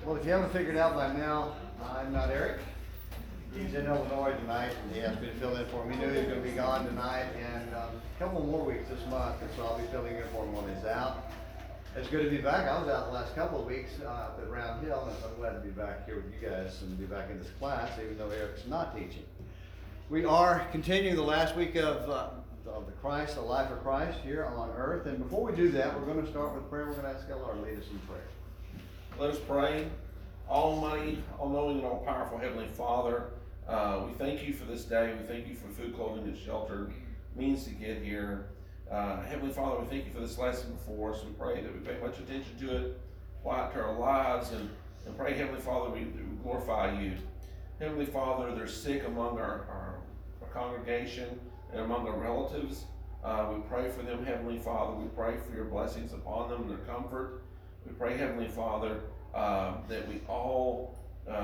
Well, if you haven't figured out by now, I'm not Eric. He's in Illinois tonight, and he asked me to fill in for him. He knew he was going to be gone tonight, and a couple more weeks this month, and so I'll be filling in for him when he's out. It's good to be back. I was out the last couple of weeks up at Round Hill, and I'm glad to be back here with you guys and be back in this class, even though Eric's not teaching. We are continuing the last week of the Christ, the life of Christ here on earth, and before we do that, we're going to start with prayer. We're going to ask God to lead us in prayer. Let us pray. Almighty, all-knowing, and all-powerful Heavenly Father, we thank you for this day. We thank you for food, clothing, and shelter, means to get here. Heavenly Father, we thank you for this lesson before us. We pray that we pay much attention to it, apply it to our lives, and pray, Heavenly Father, we glorify you. Heavenly Father, they're sick among our congregation and among our relatives. We pray for them, Heavenly Father. We pray for your blessings upon them and their comfort. We pray, Heavenly Father, that we all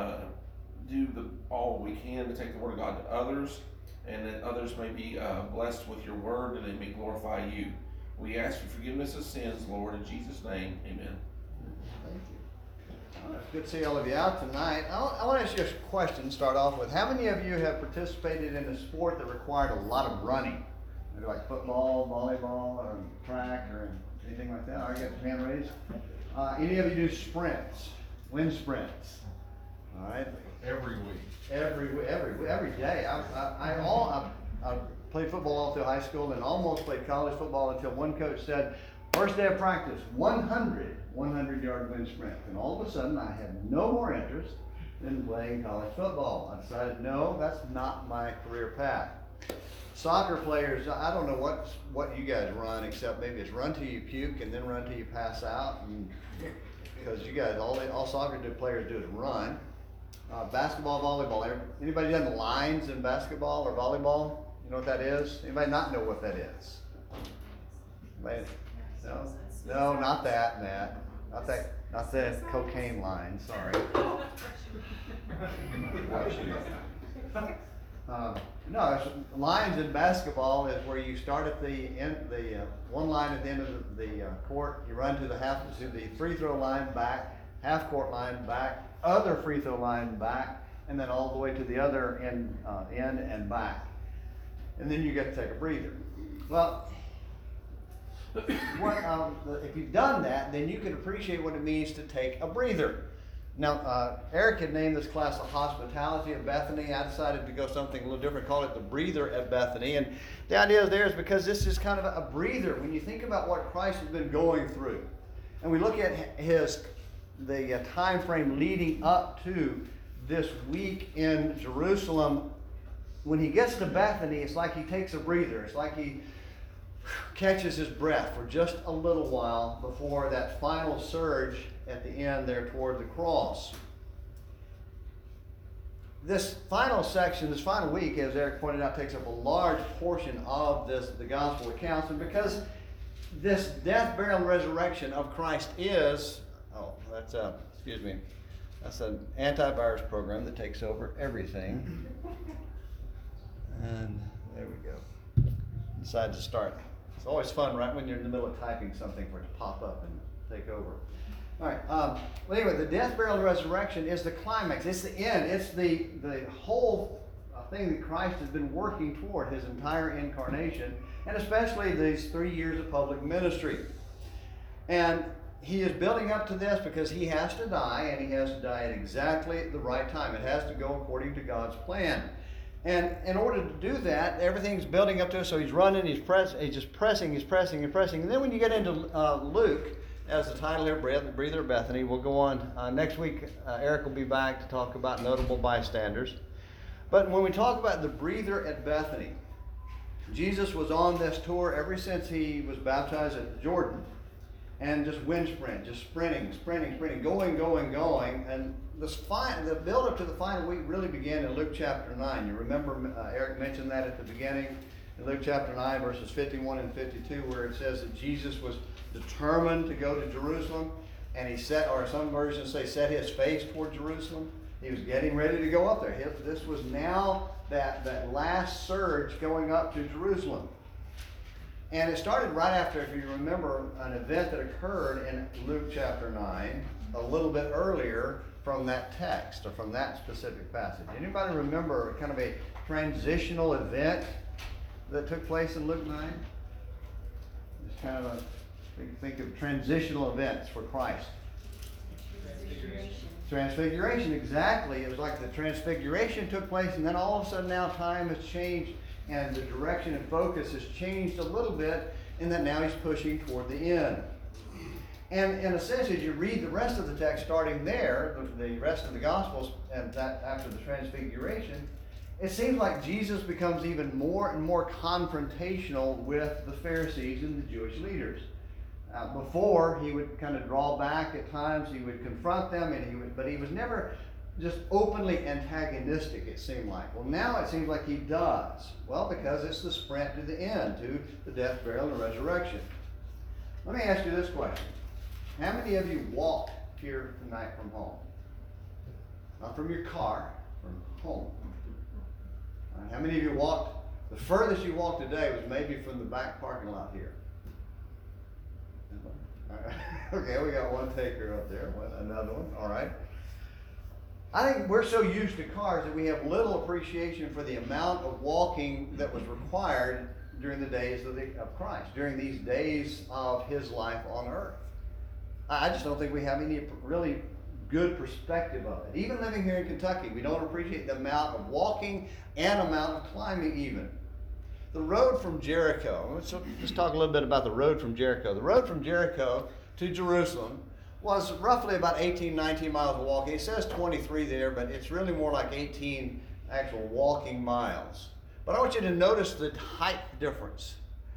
do all we can to take the Word of God to others, and that others may be blessed with your Word and they may glorify you. We ask for forgiveness of sins, Lord, in Jesus' name, amen. Thank you. It's good to see all of you out tonight. I want to ask you a question to start off with. How many of you have participated in a sport that required a lot of running? Maybe like football, volleyball, or track, or anything like that? All right, you got your hand raised. Any of you do sprints, wind sprints? All right. Every week. Every day. I played football all through high school and almost played college football until one coach said, first day of practice, 100-yard wind sprint. And all of a sudden, I had no more interest in playing college football. I decided, no, that's not my career path. Soccer players, I don't know what you guys run, except maybe it's run till you puke and then run till you pass out. Because you guys, all soccer players do is run. Basketball, volleyball. Anybody done the lines in basketball or volleyball? You know what that is? Anybody not know what that is? Anybody? No, not that, Matt. Not that cocaine line. Sorry. No, it's, lines in basketball is where you start at the end, one line at the end of the court. You run to the free throw line back, half court line back, other free throw line back, and then all the way to the other end and back. And then you get to take a breather. Well, if you've done that, then you can appreciate what it means to take a breather. Now, Eric had named this class the Hospitality at Bethany. I decided to go something a little different, call it the Breather at Bethany. And the idea there is because this is kind of a breather. When you think about what Christ has been going through, and we look at the time frame leading up to this week in Jerusalem, when he gets to Bethany, it's like he takes a breather. It's like he catches his breath for just a little while before that final surge at the end there toward the cross. This final section, this final week, as Eric pointed out, takes up a large portion of the gospel accounts. And because this death, burial, and resurrection of Christ is, that's an antivirus program that takes over everything. And there we go. Decided to start. It's always fun, right, when you're in the middle of typing something for it to pop up and take over. All right. Well, anyway, the death, burial, and resurrection is the climax. It's the end. It's the whole thing that Christ has been working toward his entire incarnation, and especially these 3 years of public ministry. And he is building up to this because he has to die, and he has to die at exactly the right time. It has to go according to God's plan. And in order to do that, everything's building up to it. So he's running, he's just pressing. And then when you get into Luke, as the title here, Breather of Bethany, we'll go on next week. Eric will be back to talk about notable bystanders. But when we talk about the Breather at Bethany, Jesus was on this tour ever since he was baptized at Jordan. And just wind sprint, just sprinting, going. And the build up to the final week really began in Luke chapter 9. You remember Eric mentioned that at the beginning in Luke chapter 9, verses 51 and 52, where it says that Jesus was determined to go to Jerusalem, and he set, or some versions say, set his face toward Jerusalem. He was getting ready to go up there. This was now that last surge going up to Jerusalem. And it started right after, if you remember, an event that occurred in Luke chapter 9 a little bit earlier from that text or from that specific passage. Anybody remember kind of a transitional event that took place in Luke 9? Just kind of think of transitional events for Christ. Transfiguration, exactly. It was like the transfiguration took place, and then all of a sudden now time has changed, and the direction and focus has changed a little bit, in that now he's pushing toward the end. And in a sense, as you read the rest of the text starting there, the rest of the Gospels, and that after the transfiguration, it seems like Jesus becomes even more and more confrontational with the Pharisees and the Jewish leaders. Before, he would kind of draw back at times, he would confront them, but he was never just openly antagonistic, it seemed like. Well, now it seems like he does. Well, because it's the sprint to the end, to the death, burial, and resurrection. Let me ask you this question. How many of you walked here tonight from home? Not from your car, from home. How many of you walked, the furthest you walked today was maybe from the back parking lot here? Okay, we got one taker up there, another one, all right. I think we're so used to cars that we have little appreciation for the amount of walking that was required during the days of Christ, during these days of his life on earth. I just don't think we have any really good perspective of it. Even living here in Kentucky, we don't appreciate the amount of walking and amount of climbing even. The road from Jericho, let's talk a little bit about the road from Jericho. The road from Jericho to Jerusalem was roughly about 18, 19 miles of walking. It says 23 there, but it's really more like 18 actual walking miles. But I want you to notice the height difference.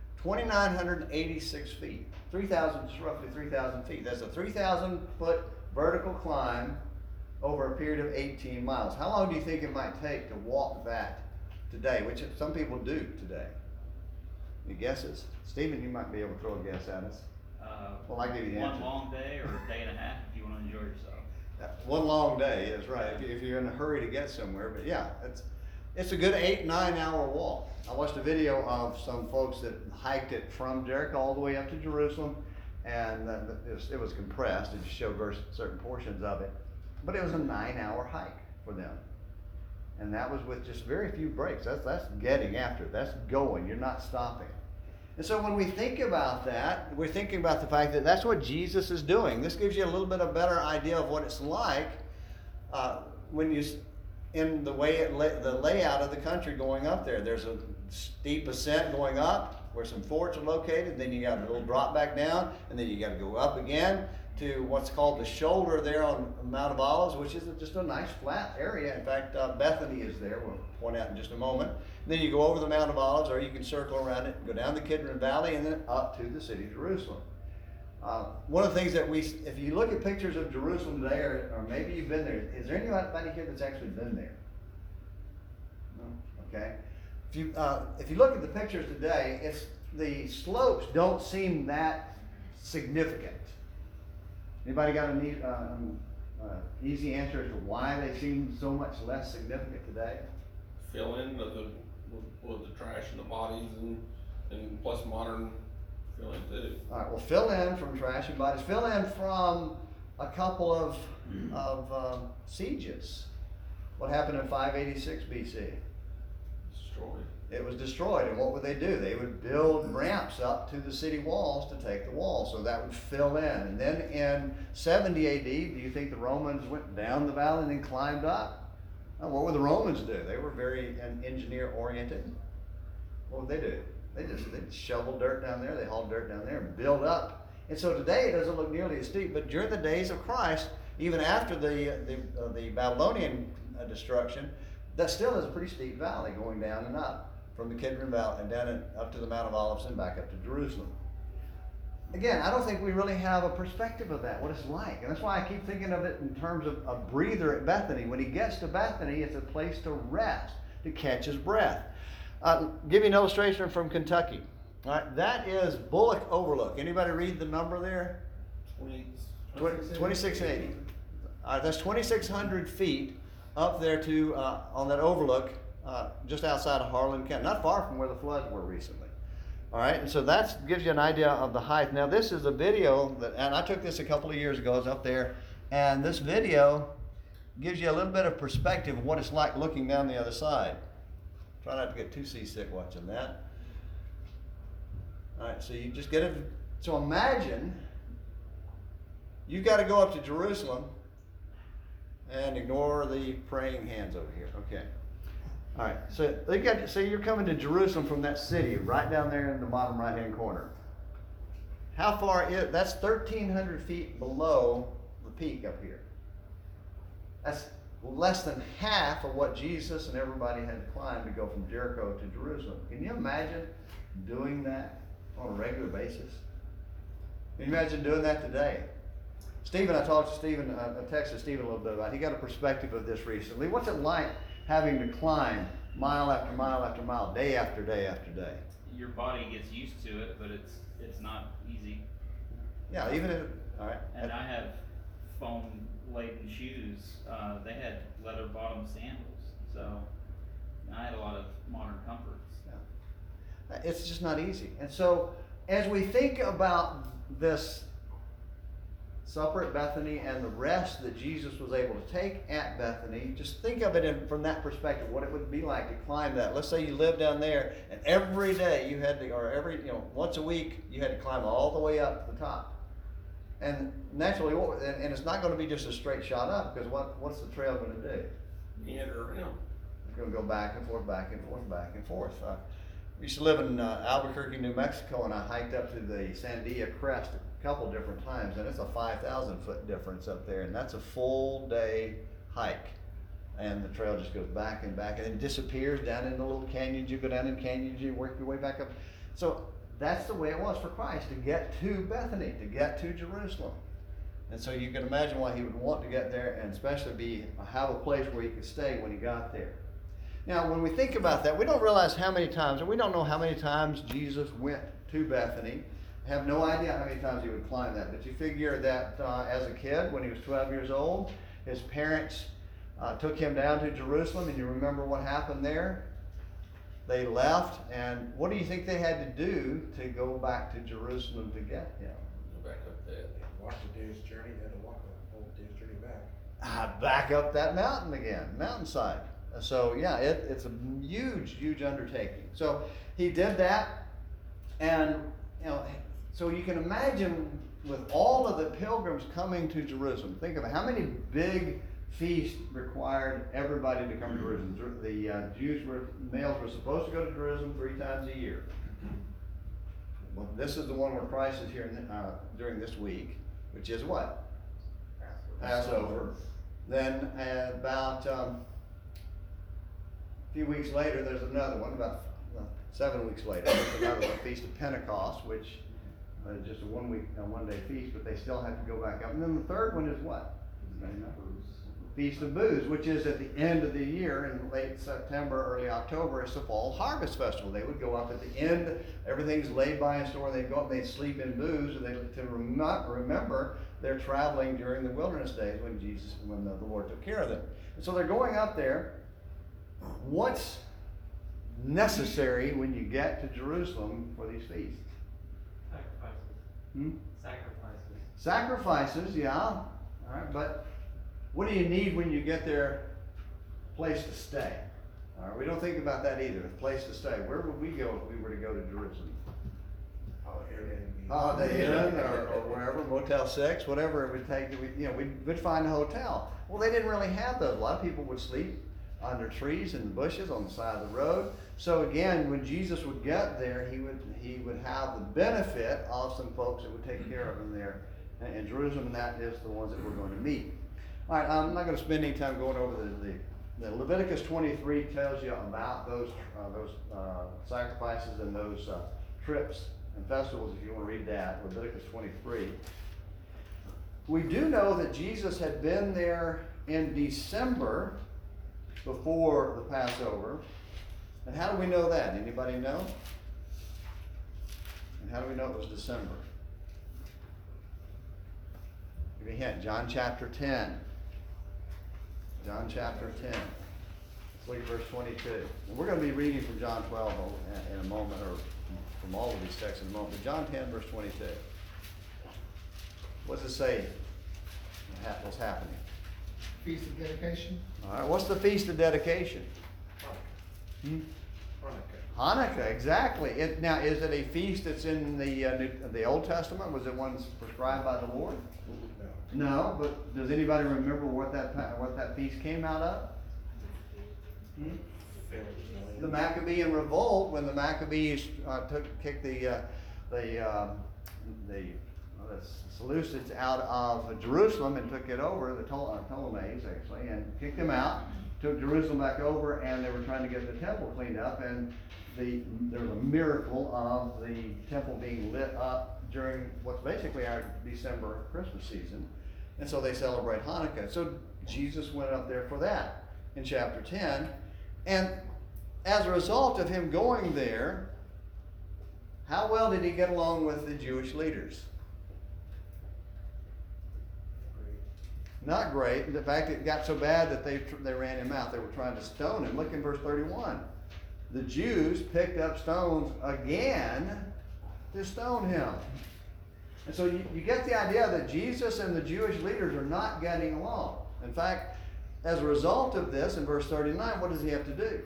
2,986 feet. 3,000, just roughly 3,000 feet. That's a 3,000 foot vertical climb over a period of 18 miles. How long do you think it might take to walk that today, which some people do today? Any guesses? Stephen, you might be able to throw a guess at us. Well, I'll give you the answer. One long day or a day and a half if you want to enjoy yourself. One long day is right, if you're in a hurry to get somewhere. But yeah, it's a good 8-9 hour walk. I watched a video of some folks that hiked it from Jericho all the way up to Jerusalem, and it was compressed. It just showed certain portions of it. But it was a 9-hour hike for them. And that was with just very few breaks. That's getting after it. That's going. You're not stopping. And so when we think about that, we're thinking about the fact that that's what Jesus is doing. This gives you a little bit of better idea of what it's like when you, in the way the layout of the country going up there. There's a steep ascent going up where some forts are located. Then you got a little drop back down, and then you got to go up again to what's called the shoulder there on Mount of Olives, which is just a nice flat area. In fact, Bethany is there. We'll point out in just a moment. And then you go over the Mount of Olives, or you can circle around it, go down the Kidron Valley, and then up to the city of Jerusalem. One of the things that if you look at pictures of Jerusalem today, or maybe you've been there, is there anybody here that's actually been there? No? Okay. If you look at the pictures today, the slopes don't seem that significant. Anybody got an easy answer as to why they seem so much less significant today? Fill in with the trash and the bodies and plus modern fill in too. All right, well, fill in from trash and bodies. Fill in from a couple of sieges. What happened in 586 BC? Destroyed. It was destroyed, and what would they do? They would build ramps up to the city walls to take the walls, so that would fill in. And then in 70 AD, do you think the Romans went down the valley and then climbed up? What would the Romans do? They were very engineer-oriented. What would they do? They just shoveled dirt down there, they hauled dirt down there and built up. And so today it doesn't look nearly as steep, but during the days of Christ, even after the Babylonian destruction, that still is a pretty steep valley going down and up. From the Kidron Valley and down and up to the Mount of Olives and back up to Jerusalem. Again, I don't think we really have a perspective of that, what it's like. And that's why I keep thinking of it in terms of a breather at Bethany. When he gets to Bethany, it's a place to rest, to catch his breath. Give you an illustration from Kentucky. All right, that is Bullock Overlook. Anybody read the number there? 2680. All right, that's 2,600 feet up there to on that overlook. Just outside of Harlan County, not far from where the floods were recently. All right, and so that gives you an idea of the height. Now, this is a video and I took this a couple of years ago. I was up there And this video gives you a little bit of perspective of what it's like looking down the other side. Try not to get too seasick watching that. All right, so you just get it. So imagine you've got to go up to Jerusalem, and ignore the praying hands over here. Okay. All right. So you're coming to Jerusalem from that city right down there in the bottom right-hand corner. How far is that's 1,300 feet below the peak up here. That's less than half of what Jesus and everybody had to climb to go from Jericho to Jerusalem. Can you imagine doing that on a regular basis? Can you imagine doing that today? Stephen, I talked to Stephen, I texted Stephen a little bit about it. He got a perspective of this recently. What's it like having to climb mile after mile after mile, day after day after day? Your body gets used to it, but it's not easy. Yeah, even if, all right. And I have foam laden shoes. They had leather bottom sandals, so I had a lot of modern comforts. Yeah. It's just not easy. And so as we think about this supper at Bethany and the rest that Jesus was able to take at Bethany, just think of it from that perspective, what it would be like to climb that. Let's say you live down there and every day you had to, or once a week you had to climb all the way up to the top. And naturally, and it's not going to be just a straight shot up, because what's the trail going to do? Meander around. It's going to go back and forth, back and forth, back and forth. I used to live in Albuquerque, New Mexico, and I hiked up to the Sandia Crest a couple different times, and it's a 5,000-foot difference up there, and that's a full day hike. And the trail just goes back and back, and then disappears down in the little canyons. You go down in canyons, you work your way back up. So that's the way it was for Christ to get to Bethany, to get to Jerusalem. And so you can imagine why he would want to get there, and especially have a place where he could stay when he got there. Now, when we think about that, we don't realize how many times, and we don't know how many times Jesus went to Bethany. Have no idea how many times he would climb that, but you figure that as a kid, when he was 12 years old, his parents took him down to Jerusalem, and you remember what happened there? They left, and what do you think they had to do to go back to Jerusalem to get him? Go back up there. Walk a day's journey, then to walk a whole day's journey back. Back up that mountain again, mountainside. So yeah, it's a huge, huge undertaking. So he did that, and so you can imagine with all of the pilgrims coming to Jerusalem. Think of it, how many big feast required everybody to come to Jerusalem. The males were supposed to go to Jerusalem 3 times a year. Well, this is the one where Christ is here during this week, which is what? Passover. Then about a few weeks later, there's another one, about 7 weeks later, there's another one, Feast of Pentecost, which is just a 1 day feast, but they still have to go back up. And then the third one is what? Feast of Booths, which is at the end of the year in late September, early October. It's the Fall Harvest Festival. They would go up at the end, everything's laid by in store, they'd go up and they'd sleep in booths, and to remember they're traveling during the wilderness days when the Lord took care of them. And so they're going up there. What's necessary when you get to Jerusalem for these feasts? Sacrifices, yeah. All right, but what do you need when you get there? Place to stay. All right, we don't think about that either. A place to stay. Where would we go if we were to go to Jerusalem? Holiday Inn or wherever, Motel 6, whatever it would take. We'd find a hotel. Well, they didn't really have those. A lot of people would sleep under trees and bushes on the side of the road. So again, when Jesus would get there, he would have the benefit of some folks that would take care of him there in Jerusalem, and that is the ones that we're going to meet. All right, I'm not going to spend any time going over the Leviticus 23 tells you about those sacrifices and those trips and festivals, if you want to read that, Leviticus 23. We do know that Jesus had been there in December before the Passover. And how do we know that? Anybody know? And how do we know it was December? Give me a hint. John chapter 10. John chapter 10. Let's look at verse 22. And we're going to be reading from John 12 in a moment, or from all of these texts in a moment. But John 10, verse 22. What does it say? was happening. Feast of dedication. All right, what's the Feast of Dedication? Hanukkah. Hanukkah, exactly. Now, is it a feast that's in the Old Testament? Was it one prescribed by the Lord? No. No, but does anybody remember what that feast came out of? The Maccabean revolt, when the Maccabees kicked the Seleucids out of Jerusalem and took it over, the Ptolemies actually, and kicked them out, took Jerusalem back over, and they were trying to get the temple cleaned up, and there was a miracle of the temple being lit up during what's basically our December Christmas season, and so they celebrate Hanukkah. So Jesus went up there for that in chapter 10, and as a result of him going there, how well did he get along with the Jewish leaders? Not great. In fact, it got so bad that they ran him out. They were trying to stone him. Look in verse 31. The Jews picked up stones again to stone him. And so you get the idea that Jesus and the Jewish leaders are not getting along. In fact, as a result of this, in verse 39, what does he have to do?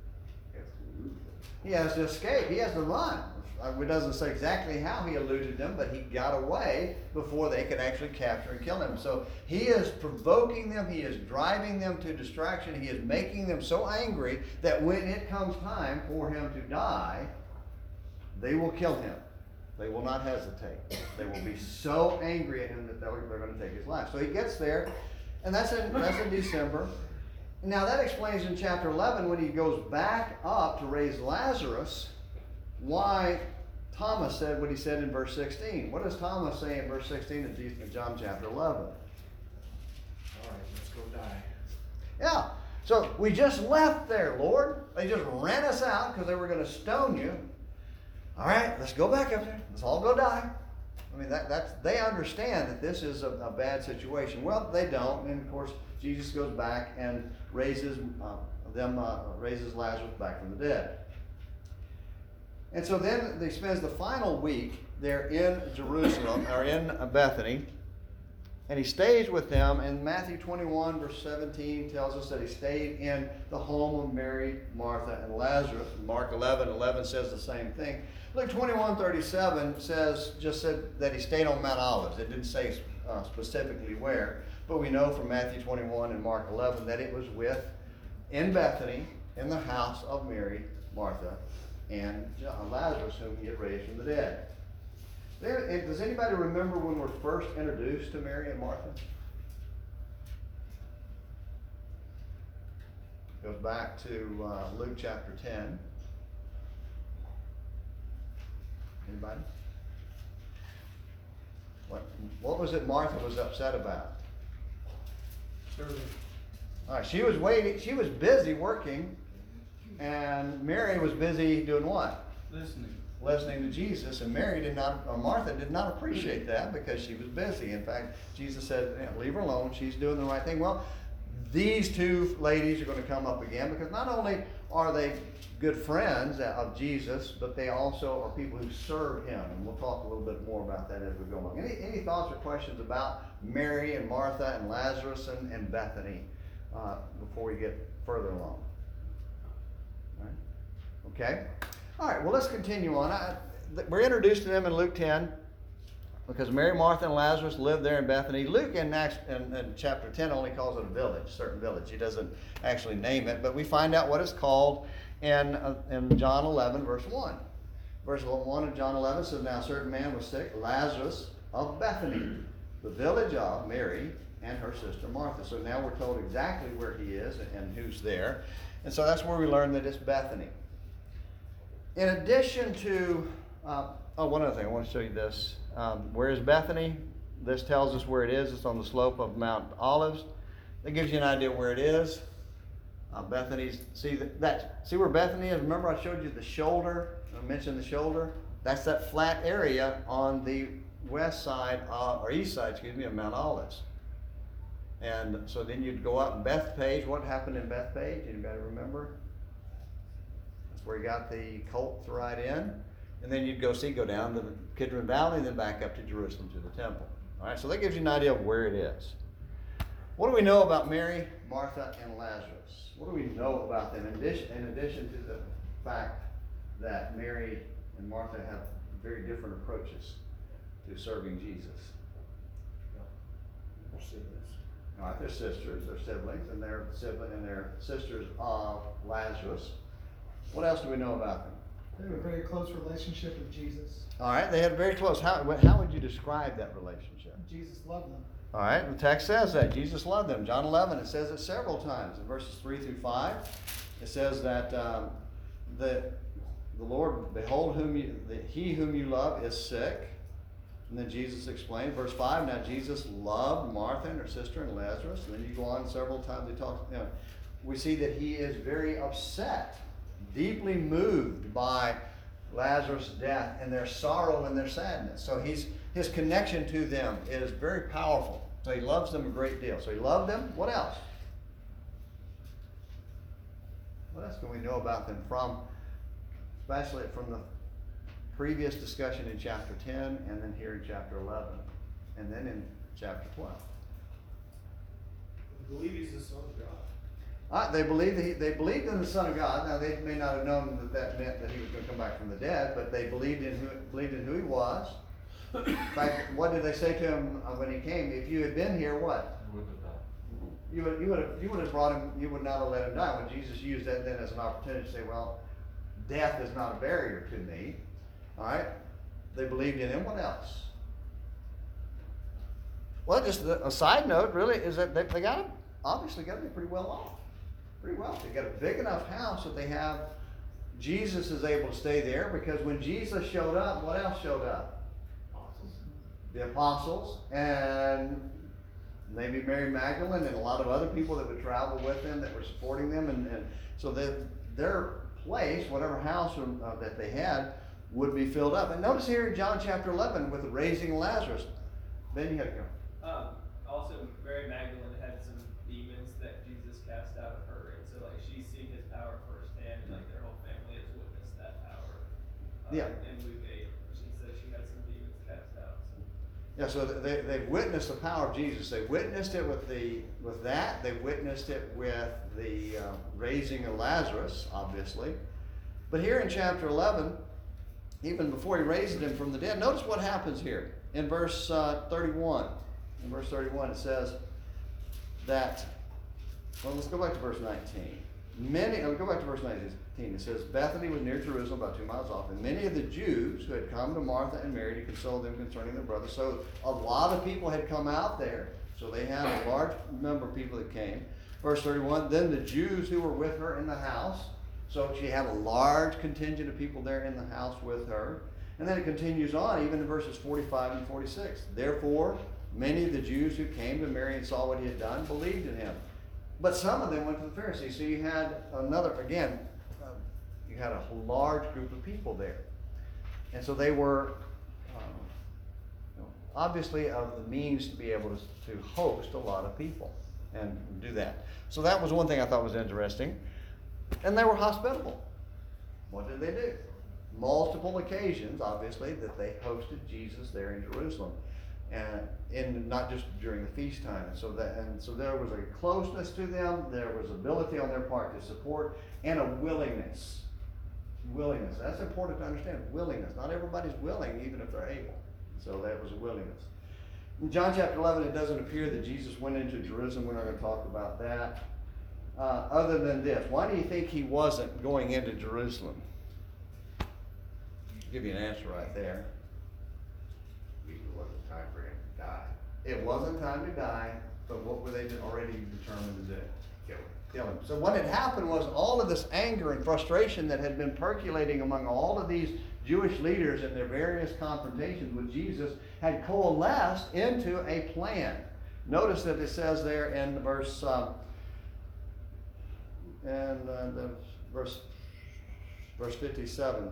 He has to escape. He has to run. It doesn't say exactly how he eluded them, but he got away before they could actually capture and kill him. So he is provoking them. He is driving them to distraction. He is making them so angry that when it comes time for him to die, they will kill him. They will not hesitate. They will be so angry at him that they're going to take his life. So he gets there, and that's in December. Now that explains in chapter 11 when he goes back up to raise Lazarus, why Thomas said what he said in verse 16. What does Thomas say in verse 16 of John chapter 11? All right, let's go die. Yeah, so we just left there, Lord. They just ran us out because they were going to stone you. All right, let's go back up there. Let's all go die. I mean, they understand that this is a bad situation. Well, they don't, and of course, Jesus goes back and raises Lazarus back from the dead. And so then he spends the final week there in Jerusalem, or in Bethany, and he stays with them. And Matthew 21, verse 17 tells us that he stayed in the home of Mary, Martha, and Lazarus. Mark 11:11 says the same thing. Luke 21:37 just said that he stayed on Mount Olives. It didn't say specifically where, but we know from Matthew 21 and Mark 11 that it was in Bethany, in the house of Mary, Martha, and Lazarus, whom he had raised from the dead. Does anybody remember when we're first introduced to Mary and Martha? Goes back to Luke chapter 10. Anybody? What was it Martha was upset about? Serving. All right, she was waiting. She was busy working, and Mary was busy doing what? Listening to Jesus. And Martha did not appreciate that because she was busy. In fact, Jesus said, "Leave her alone. She's doing the right thing." Well, these two ladies are going to come up again because not only are they good friends of Jesus, but they also are people who serve him. And we'll talk a little bit more about that as we go along. Any thoughts or questions about Mary and Martha and Lazarus and Bethany before we get further along? All right. Okay. All right. Well, let's continue on. We're introduced to them in Luke 10 because Mary, Martha, and Lazarus lived there in Bethany. Luke in chapter 10 only calls it a certain village. He doesn't actually name it, but we find out what it's called in John 11, verse 1. Verse 1 of John 11 says, "Now a certain man was sick, Lazarus of Bethany, the village of Mary and her sister Martha." So now we're told exactly where he is and who's there. And so that's where we learn that it's Bethany. In addition to, one other thing, I want to show you this. Where is Bethany? This tells us where it is. It's on the slope of Mount Olives. That gives you an idea where it is. Bethany's, see where Bethany is? Remember I showed you the shoulder? I mentioned the shoulder. That's that flat area on the east side of Mount Olives. And so then you'd go up in Bethpage. What happened in Bethpage? Anybody remember? That's where you got the colt to ride in. And then you'd go down the Kidron Valley and then back up to Jerusalem to the temple. All right, so that gives you an idea of where it is. What do we know about Mary, Martha, and Lazarus? What do we know about them in addition to the fact that Mary and Martha have very different approaches to serving Jesus? Our siblings. All right, they're sisters, they're siblings, and they're sisters of Lazarus. What else do we know about them? They have a very close relationship with Jesus. All right, they had very close. How would you describe that relationship? Jesus loved them. All right, the text says that Jesus loved them. John 11, it says it several times. In verses 3 through 5, it says that the Lord, behold, he whom you love is sick. And then Jesus explained, verse 5, now Jesus loved Martha and her sister and Lazarus. And then you go on several times, we see that he is very upset, deeply moved by Lazarus' death and their sorrow and their sadness. So his connection to them is very powerful. So he loves them a great deal. So he loved them. What else? What else can we know about them especially from the previous discussion in chapter 10 and then here in chapter 11 and then in chapter 12? I believe he's the Son of God. They believed in the Son of God. Now they may not have known that meant that he was going to come back from the dead, but they believed in who he was. In fact, what did they say to him when he came? If you had been here, what? You would have brought him. You would not have let him die. When Jesus used that then as an opportunity to say, well, death is not a barrier to me. All right. They believed in him. What else? Well, just a side note, really, is that they obviously got to be pretty well off. Pretty wealthy. They got a big enough house that they have. Jesus is able to stay there because when Jesus showed up, what else showed up? The apostles and maybe Mary Magdalene and a lot of other people that would travel with them that were supporting them. And so their place, whatever house that they had, would be filled up. And notice here in John chapter 11 with the raising of Lazarus. Then you had to come. Also, Mary Magdalene had some demons that Jesus cast out of her, and so like she's seen his power firsthand, and like their whole family has witnessed that power. Yeah. In Luke 8, she says she had some demons cast out. So. Yeah, so they've witnessed the power of Jesus. They witnessed it with that. They witnessed it with the raising of Lazarus, obviously. But here in chapter 11, even before he raises him from the dead, notice what happens here in verse 31. In verse 31 it says that, well, let's go back to verse 19. Go back to verse 19. It says, Bethany was near Jerusalem, about 2 miles off, and many of the Jews who had come to Martha and Mary to console them concerning their brother. So a lot of people had come out there. So they had a large number of people that came. Verse 31, then the Jews who were with her in the house. So she had a large contingent of people there in the house with her. And then it continues on, even in verses 45 and 46. Therefore, many of the Jews who came to Mary and saw what he had done believed in him. But some of them went to the Pharisees. So you had you had a large group of people there. And so they were obviously of the means to be able to host a lot of people and do that. So that was one thing I thought was interesting. And they were hospitable. What did they do? Multiple occasions, obviously, that they hosted Jesus there in Jerusalem. And not just during the feast time. And so there was a closeness to them, there was ability on their part to support, and a willingness. Willingness. That's important to understand. Willingness. Not everybody's willing, even if they're able. So that was a willingness. In John chapter 11, it doesn't appear that Jesus went into Jerusalem. We're not going to talk about that. Other than this, why do you think he wasn't going into Jerusalem? I'll give you an answer right there. It wasn't time for him to die. It wasn't time to die, but what were they already determined to do? Kill him. Kill him. So what had happened was all of this anger and frustration that had been percolating among all of these Jewish leaders in their various confrontations with Jesus had coalesced into a plan. Notice that it says there in verse verse 57.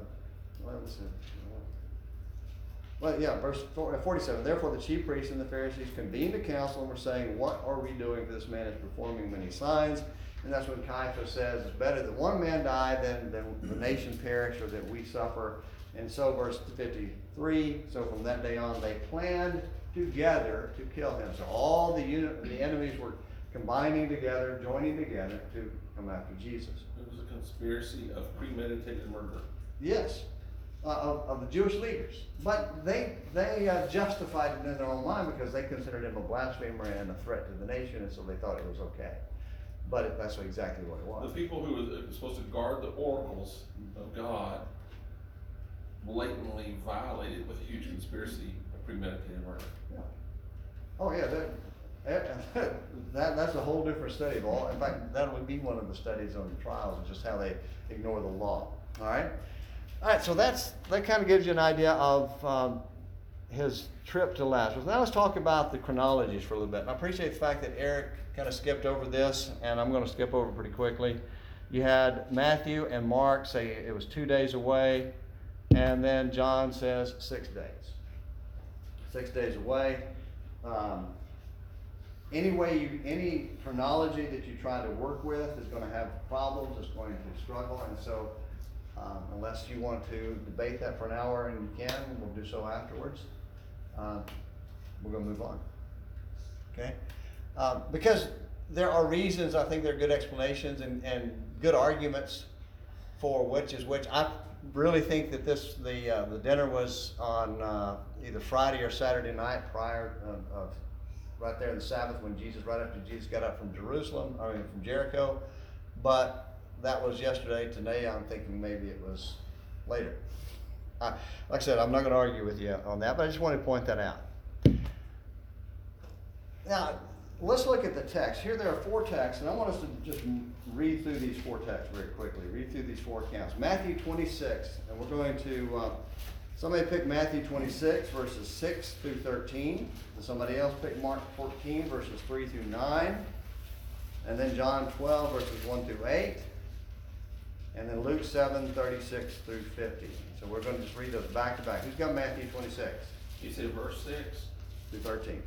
Verse 47. Therefore the chief priests and the Pharisees convened a council and were saying, what are we doing, for this man is performing many signs? And that's when Caiaphas says, it's better that one man die than the nation perish, or that we suffer. And so verse 53, so from that day on they planned together to kill him. So all the enemies combining together, joining together to come after Jesus. It was a conspiracy of premeditated murder. Yes, of the Jewish leaders. But they justified it in their own mind because they considered him a blasphemer and a threat to the nation, and so they thought it was okay. But that's exactly what it The was. people who were supposed to guard the oracles of God blatantly violated with a huge conspiracy of premeditated murder. Yeah. Oh yeah, that's a whole different study of all. In fact, that would be one of the studies on the trials, just how they ignore the law. All right. All right. So that kind of gives you an idea of his trip to Lazarus. Now let's talk about the chronologies for a little bit. And I appreciate the fact that Eric kind of skipped over this, and I'm going to skip over pretty quickly. You had Matthew and Mark say it was 2 days away, and then John says 6 days. 6 days away. Any chronology that you try to work with is going to have problems, it's going to struggle, and so unless you want to debate that for an hour, and you can, we'll do so afterwards. We're going to move on. Okay? Because there are reasons, I think there are good explanations and good arguments for which is which. I really think that the dinner was on either Friday or Saturday night prior of right there in the Sabbath when right after Jesus got up from from Jericho. But that was yesterday. Today I'm thinking maybe it was later. Like I said, I'm not going to argue with you on that, but I just wanted to point that out. Now, let's look at the text. Here there are 4 texts, and I want us to just read through these 4 texts very quickly. Read through these 4 accounts. Matthew 26, and we're going to, somebody pick Matthew 26, verses 6 through 13. And somebody else pick Mark 14, verses 3 through 9. And then John 12, verses 1 through 8. And then Luke 7, 36 through 50. So we're going to just read those back to back. Who's got Matthew 26 You said verse 6? through 13?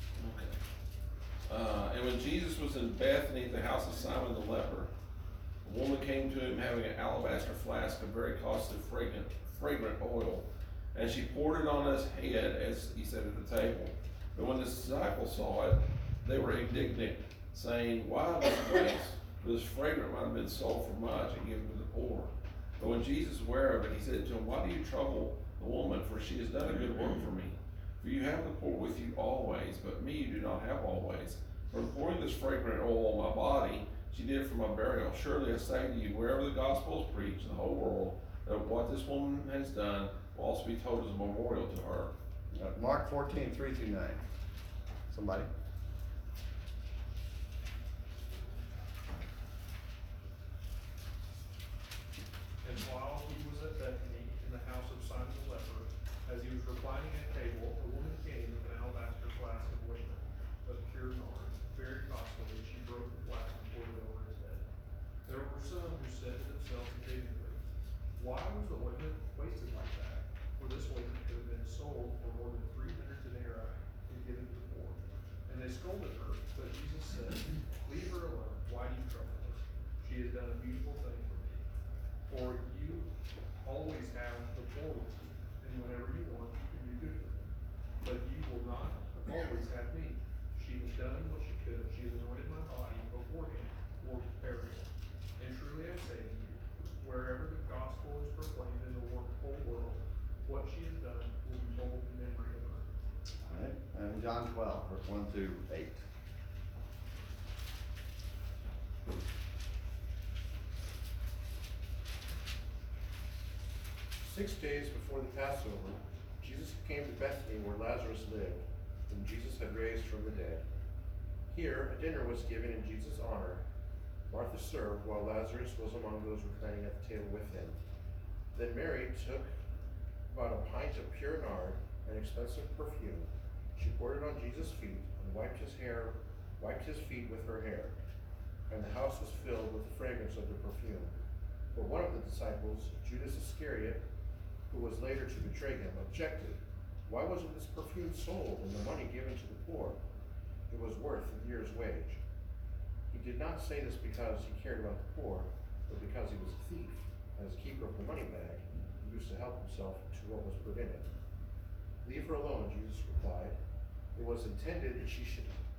Okay. And when Jesus was in Bethany at the house of Simon the leper, a woman came to him having an alabaster flask of very costly fragrant oil, and she poured it on his head as he sat at the table. But when the disciples saw it, they were indignant, saying, "Why this waste? For this fragrant might have been sold for much and given to the poor." But when Jesus was aware of it, he said to him, "Why do you trouble the woman? For she has done a good work for me. For you have the poor with you always, but me you do not have always. For pouring this fragrant oil on my body, she did it for my burial. Surely I say to you, wherever the gospel is preached in the whole world, that what this woman has done will also be told as a memorial to her." Mark 14, 3 through 9. Somebody? And while he was at Bethany, in the house of Simon the leper, as he was reclining at table, a woman came with an alabaster flask of ointment of pure nard, very costly, and she broke the flask and poured it over his head. There were some who said to themselves indignantly, "Why was the ointment wasted like that? For this ointment could have been sold for more than 300 denarii and given to the poor." And they scolded her, but Jesus said, "Leave her alone. Why do you trouble her? She has done a beautiful thing for me. For you always have the poor with you, and whenever you want, you can do good for them. But you will not always have me. She has done what she could. She has anointed my body beforehand for burial. And truly I say to you, wherever the gospel is proclaimed in the whole world, what she has done will be told in memory of her." All right. And John 12, verse 1 through 8. 6 days before the Passover, Jesus came to Bethany where Lazarus lived, whom Jesus had raised from the dead. Here, a dinner was given in Jesus' honor. Martha served, while Lazarus was among those reclining at the table with him. Then Mary took about a pint of pure nard, an expensive perfume. She poured it on Jesus' feet and wiped his feet with her hair. And the house was filled with the fragrance of the perfume. But one of the disciples, Judas Iscariot, who was later to betray him, objected. "Why wasn't this perfume sold and the money given to the poor? It was worth a year's wage." He did not say this because he cared about the poor, but because he was a thief. As keeper of the money bag, he used to help himself to what was put in it. "Leave her alone," Jesus replied. "It was intended that she should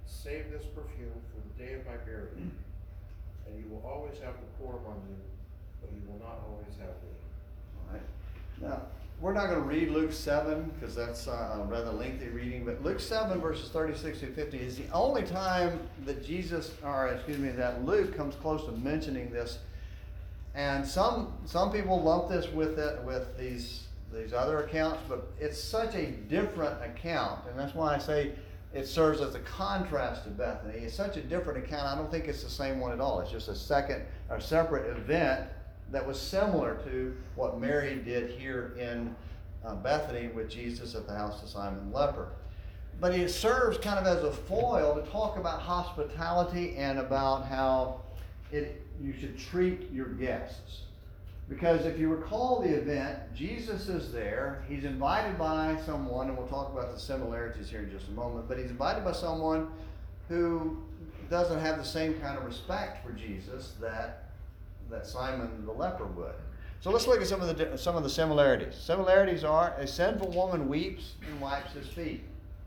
Save this perfume for the day of my burial, and you will always have the poor among you, but you will not always have me. All right. Now, we're not going to read Luke 7 because that's a rather lengthy reading, but Luke 7 verses 36 through 50 is the only time that that Luke comes close to mentioning this. And some people lump this with these other accounts, but it's such a different account, and that's why I say it serves as a contrast to Bethany. It's such a different account. I don't think it's the same one at all. It's just a separate event that was similar to what Mary did here in Bethany with Jesus at the house of Simon the leper. But it serves kind of as a foil to talk about hospitality and about how you should treat your guests. Because if you recall the event, Jesus is there. He's invited by someone, and we'll talk about the similarities here in just a moment, but he's invited by someone who doesn't have the same kind of respect for Jesus that Simon the leper would. So let's look at some of the similarities. Similarities are a sinful woman weeps and wipes his feet.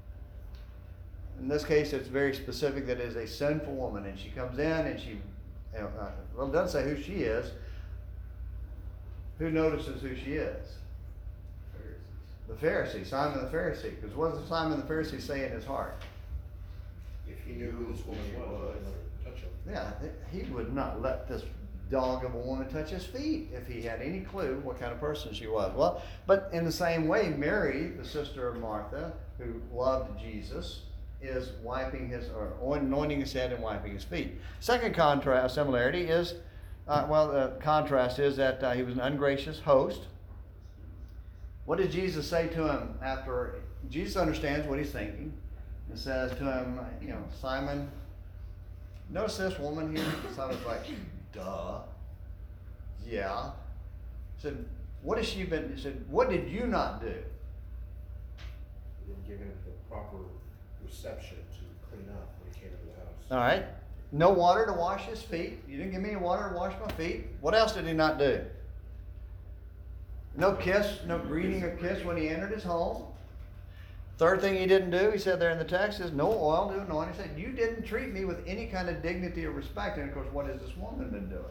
In this case, it's very specific that it is a sinful woman, and she comes in and she, it doesn't say who she is. Who notices who she is? The Pharisee, Simon the Pharisee. Because what does Simon the Pharisee say in his heart? If he knew who this woman was, he would touch him. Yeah, he would not let this dog of a woman touch his feet if he had any clue what kind of person she was. Well, but in the same way, Mary, the sister of Martha, who loved Jesus, is anointing his head and wiping his feet. Second similarity is, the contrast is that he was an ungracious host. What did Jesus say to him after? Jesus understands what he's thinking and says to him, Simon, notice this woman here? Simon's like, duh. Yeah. He said, what has she been? He said, what did you not do? He didn't give him the proper reception to clean up when he came into the house. All right. No water to wash his feet. You didn't give me any water to wash my feet. What else did he not do? No kiss, no greeting or kiss when he entered his home. Third thing he didn't do, he said there in the text, is no oil to anoint. He said, you didn't treat me with any kind of dignity or respect. And of course, what has this woman been doing?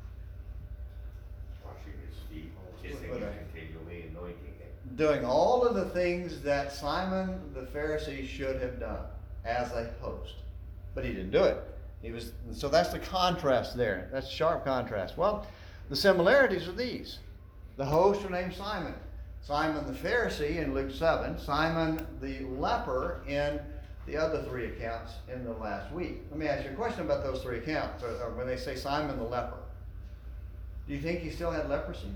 Washing his feet, kissing him continually, anointing him. Doing all of the things that Simon the Pharisee should have done as a host. But he didn't do it. So that's the contrast there. That's sharp contrast. Well, the similarities are these. The hosts are named Simon. Simon the Pharisee in Luke 7. Simon the leper in the other three accounts in the last week. Let me ask you a question about those three accounts. Or when they say Simon the leper, do you think he still had leprosy?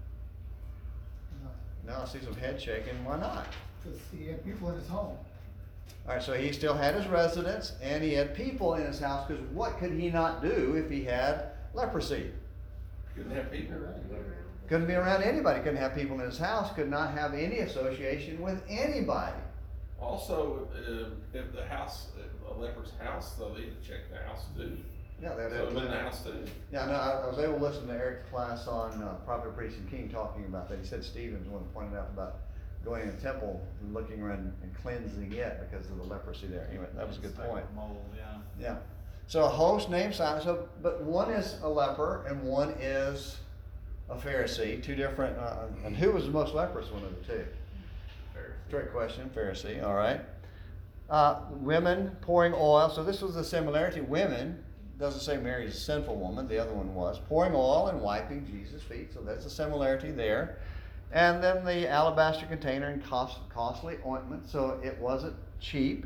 No, No, I see some head shaking. Why not? because he had people in his home. All right, so he still had his residence and he had people in his house, because what could he not do if he had leprosy? Couldn't have people. Couldn't be around anybody, couldn't have people in his house, could not have any association with anybody. Also, if a leper's house, though, they had to check the house too. Yeah, they So it was in the house too. Yeah, no, I was able to listen to Eric's class on Prophet, Priest, and King talking about that. He said Stephen's one that pointed out about going in the temple and looking around and cleansing it because of the leprosy there. Anyway, that was a good It's like point. Mold, yeah. Yeah. So a host named Simon. But one is a leper and one is a Pharisee. Two different. And who was the most leprous one of the two? Trick question. Pharisee. All right. Women pouring oil. So this was the similarity. Women. Doesn't say Mary's a sinful woman. The other one was pouring oil and wiping Jesus' feet. So that's a similarity there. And then the alabaster container and costly ointment. So it wasn't cheap.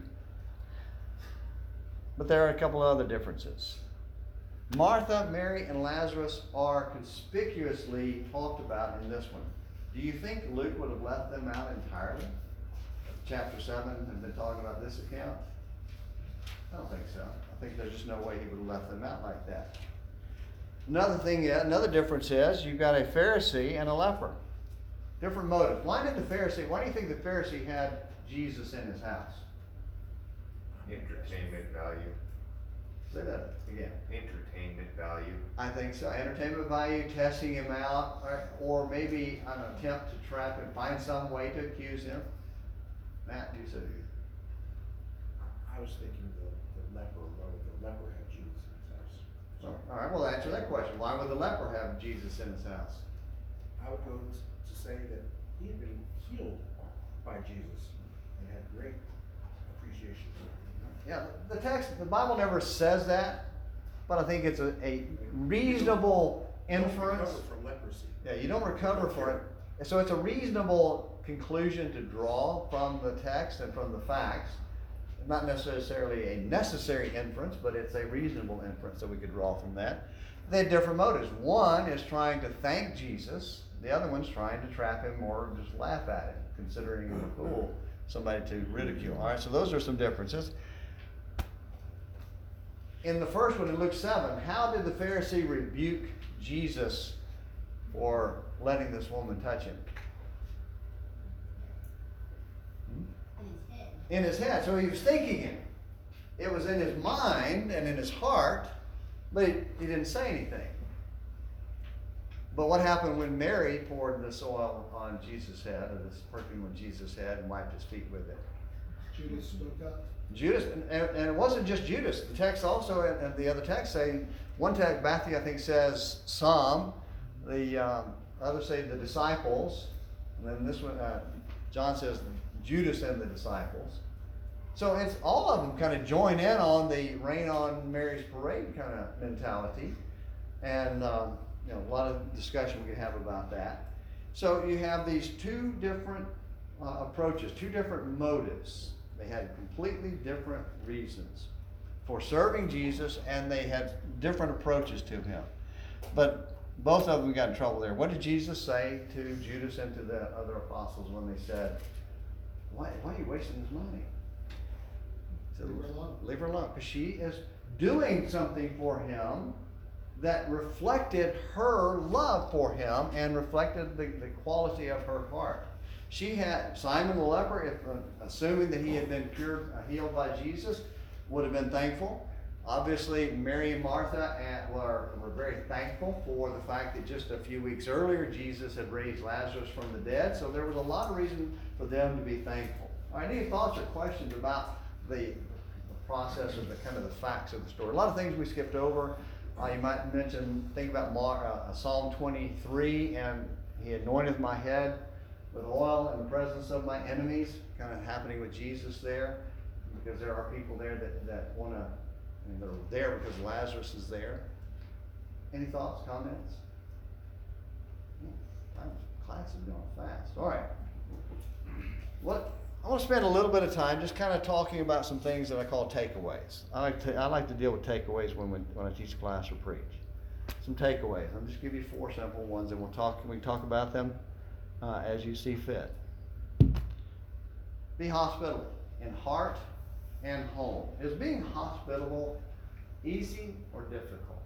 But there are a couple of other differences. Martha, Mary, and Lazarus are conspicuously talked about in this one. Do you think Luke would have left them out entirely? Chapter 7 has been talking about this account? I don't think so. I think there's just no way he would have left them out like that. Another difference is you've got a Pharisee and a leper. Different motives. Why do you think the Pharisee had Jesus in his house? Entertainment value. Say that again. Entertainment value. I think so. Entertainment value, testing him out, or maybe an attempt to trap him, find some way to accuse him. Matt, you said. I was thinking the leper, why would the leper have Jesus in his house? All right, well, answer that question. Why would the leper have Jesus in his house? I would go to say that he had been healed by Jesus and had great appreciation for him. Yeah, the Bible never says that, but I think it's a reasonable Don't inference. recover from leprosy. Yeah, you don't recover for it. So it's a reasonable conclusion to draw from the text and from the facts. Not necessarily a necessary inference, but it's a reasonable inference that we could draw from that. They had different motives. One is trying to thank Jesus. The other one's trying to trap him or just laugh at him, considering him a fool, somebody to ridicule. All right, so those are some differences. In the first one, in Luke 7, how did the Pharisee rebuke Jesus for letting this woman touch him? In his head. So he was thinking it. It was in his mind and in his heart, but he didn't say anything. But what happened when Mary poured this oil on Jesus' head, or this perfume on Jesus' head, and wiped his feet with it? Judas spoke up. Judas, and it wasn't just Judas. The text also, and the other text say, one text, Matthew I think says some, the others say the disciples, and then this one, John says Judas and the disciples. So it's all of them kind of join in on the rain on Mary's parade kind of mentality, and a lot of discussion we could have about that. So you have these two different approaches, two different motives. They had completely different reasons for serving Jesus, and they had different approaches to him. But both of them got in trouble there. What did Jesus say to Judas and to the other apostles when they said, why are you wasting his money? He said, Leave her alone. Leave her alone, because she is doing something for him that reflected her love for him and reflected the quality of her heart. She had, Simon the leper, assuming that he had been healed by Jesus, would have been thankful. Obviously, Mary and Martha were very thankful for the fact that just a few weeks earlier, Jesus had raised Lazarus from the dead. So there was a lot of reason for them to be thankful. All right, any thoughts or questions about the process of the kind of the facts of the story? A lot of things we skipped over. You might think about Psalm 23, and he anointeth my head with oil in the presence of my enemies, kind of happening with Jesus there, because there are people there that want to, they're there because Lazarus is there. Any thoughts, comments? Class is going fast. All right. I want to spend a little bit of time just kind of talking about some things that I call takeaways. I like to deal with takeaways when I teach class or preach. Some takeaways. I'll just give you 4 simple ones, and we can talk about them as you see fit. Be hospitable in heart and home. Is being hospitable easy or difficult?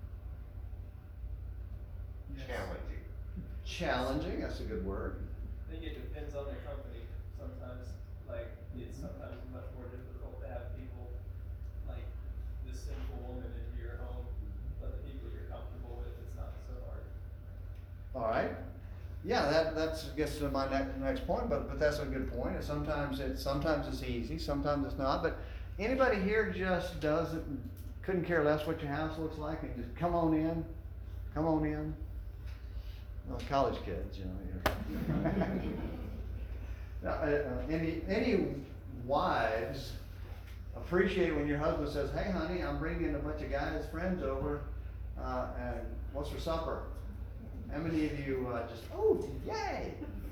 Challenging. Challenging, that's a good word. I think it depends on the company. Sometimes, it's sometimes much more difficult to have people like this sinful woman into your home, but the people you're comfortable with, it's not so hard. All right. Yeah, that gets to my next point, but that's a good point. And sometimes it's easy, sometimes it's not. But anybody here just couldn't care less what your house looks like, and just come on in. Well, college kids, Now, any wives appreciate when your husband says, "Hey, honey, I'm bringing a bunch of guys, friends over, and what's for supper?" How many of you just, oh, yay?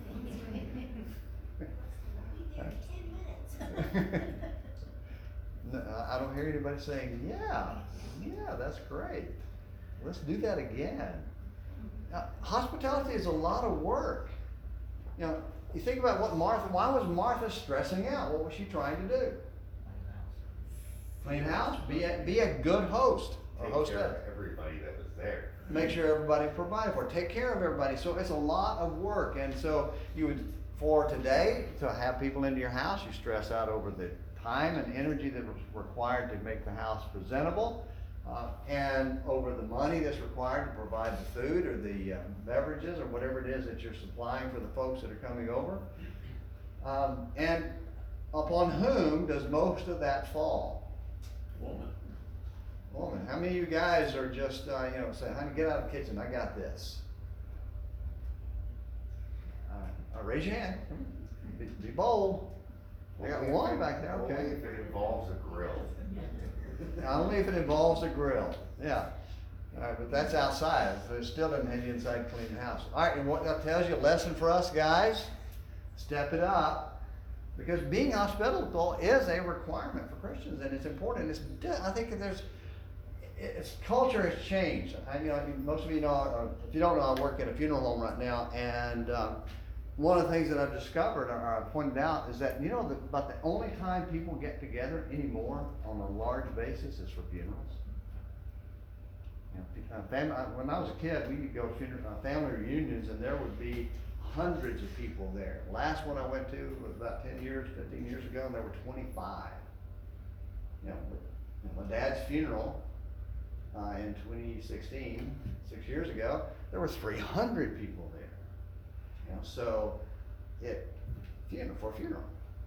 No, I don't hear anybody saying, yeah, that's great. Let's do that again. Hospitality is a lot of work. You think about why was Martha stressing out? What was she trying to do? Clean house, be a good host or Take hostess. care of everybody that was there. Make sure everybody provided for, take care of everybody. So it's a lot of work. And so for today, to have people into your house, you stress out over the time and energy that was required to make the house presentable, and over the money that's required to provide the food or the beverages or whatever it is that you're supplying for the folks that are coming over. And upon whom does most of that fall? Woman, how many of you guys are just, say, honey, get out of the kitchen, I got this? Raise your hand. Be bold. I got one back there, okay. Only if it involves a grill. Only if it involves a grill, yeah. But that's outside, so it still doesn't have you inside clean the house. All right, and what that tells you, a lesson for us guys, step it up. Because being hospitable is a requirement for Christians, and it's important. I think that culture has changed. Most of you know, if you don't know, I work in a funeral home right now, and one of the things that I've discovered, or I pointed out, is that about the only time people get together anymore on a large basis is for funerals. When I was a kid, we could go to family reunions, and there would be hundreds of people there. Last one I went to was about 15 years ago, and there were 25. My dad's funeral in 2016, 6 years ago, there were 300 people there. So for a funeral.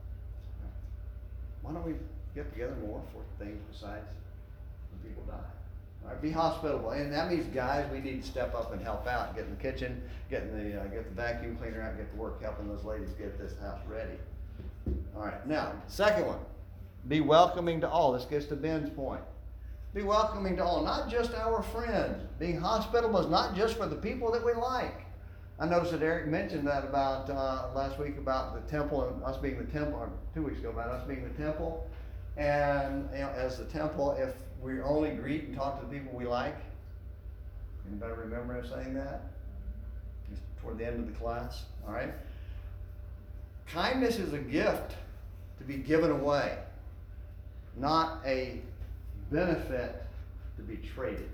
Why don't we get together more for things besides when people die? All right, be hospitable, and that means, guys, we need to step up and help out, get in the kitchen, get the vacuum cleaner out, get to work helping those ladies get this house ready. All right, now, second one, be welcoming to all. This gets to Ben's point. Be welcoming to all, not just our friends. Being hospitable is not just for the people that we like. I noticed that Eric mentioned that about last week about the temple and us being the temple, or 2 weeks ago about us being the temple. And as the temple, if we only greet and talk to the people we like, anybody remember him saying that? Just toward the end of the class, all right? Kindness is a gift to be given away, not a benefit to be traded.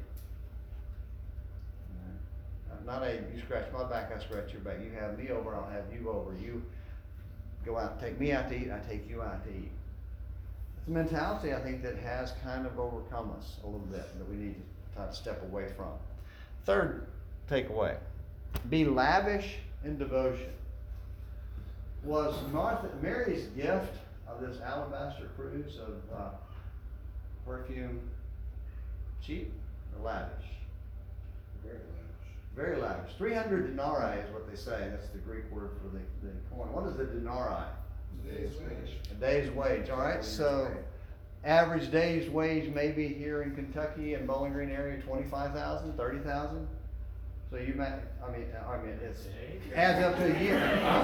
Not you scratch my back, I scratch your back. You have me over, I'll have you over. You go out and take me out to eat, I take you out to eat. It's a mentality, I think, that has kind of overcome us a little bit, that we need to try to step away from. Third takeaway, be lavish in devotion. Was Mary's gift of this alabaster cruse of perfume cheap or lavish? Very lavish. Very lavish. 300 denarii is what they say. That's the Greek word for the coin. What is a denarii? A day's wage. A day's wage. All right. So, average day's wage maybe here in Kentucky and Bowling Green area 25,000, 30,000. So you might. I mean, it's adds up to a year.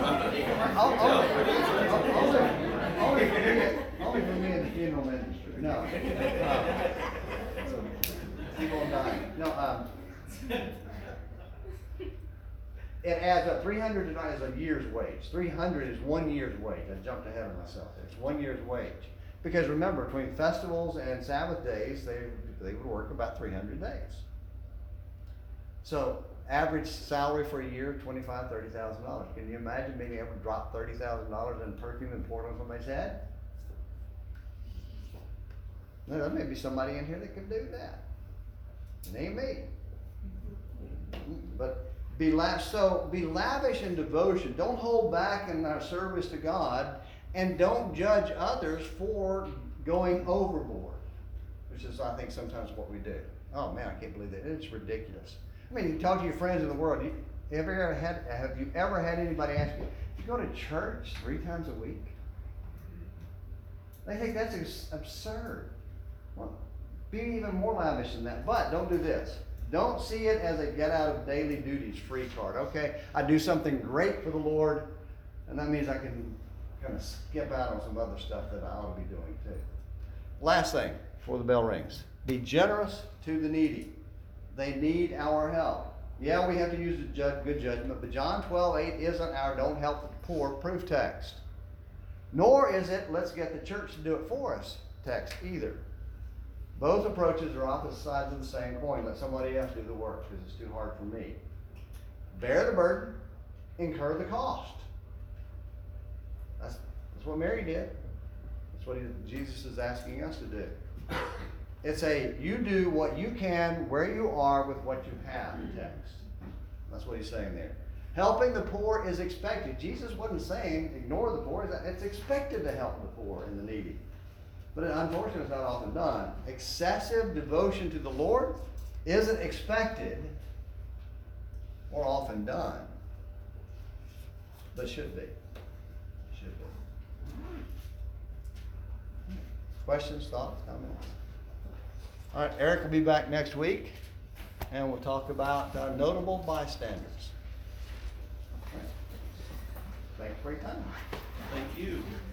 Only for me in the funeral industry. No. Keep on dying. No. It adds up. 300 denarii is a year's wage. 300 is 1 year's wage. I jumped ahead of myself. It's 1 year's wage. Because remember, between festivals and Sabbath days, they would work about 300 days. So average salary for a year, $25,000, $30,000. Can you imagine being able to drop $30,000 in perfume and pour it on somebody's head? Now, there may be somebody in here that could do that. It ain't me. But be lavish in devotion. Don't hold back in our service to God, and don't judge others for going overboard, which is, I think, sometimes what we do. Oh man, I can't believe that. It's ridiculous. I mean, you talk to your friends in the world. Have you ever had anybody ask you go to church 3 times a week? They think that's absurd. Well, be even more lavish than that. But don't do this. Don't see it as a get out of daily duties free card. Okay, I do something great for the Lord, and that means I can kind of skip out on some other stuff that I ought to be doing too. Last thing before the bell rings. Be generous to the needy. They need our help. Yeah, we have to use good judgment, but John 12:8 isn't our don't help the poor proof text. Nor is it let's get the church to do it for us text either. Both approaches are opposite sides of the same coin. Let somebody else do the work because it's too hard for me. Bear the burden, incur the cost. That's what Mary did. That's what Jesus is asking us to do. It's you do what you can where you are with what you have text. That's what he's saying there. Helping the poor is expected. Jesus wasn't saying ignore the poor. It's expected to help the poor and the needy. but unfortunately it's not often done. Excessive devotion to the Lord isn't expected or often done, but should be. Should be. Questions, thoughts, comments? All right, Eric will be back next week, and we'll talk about notable bystanders. All right. Thanks for your time. Thank you.